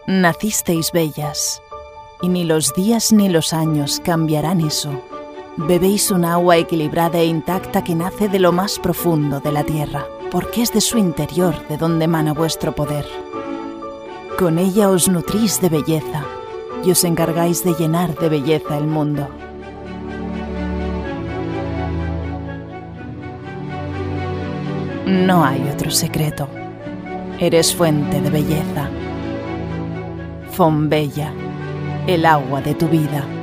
Nacisteis bellas, y ni los días ni los años cambiarán eso. Bebéis un agua equilibrada e intacta que nace de lo más profundo de la tierra, porque es de su interior de donde emana vuestro poder. Con ella os nutrís de belleza y os encargáis de llenar de belleza el mundo. No hay otro secreto. Eres fuente de belleza. Fombella, el agua de tu vida.